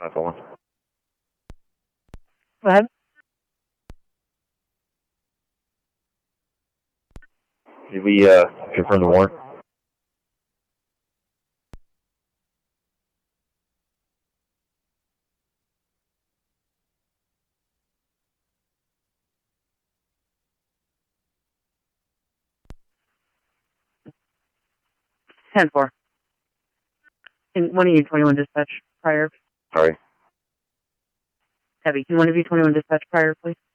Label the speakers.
Speaker 1: 541.
Speaker 2: Go ahead.
Speaker 1: Did we confirm the warrant?
Speaker 2: Ten four. Can one of you 21 dispatch prior?
Speaker 1: Sorry.
Speaker 2: Heavy. Can one of you 21 dispatch prior, please?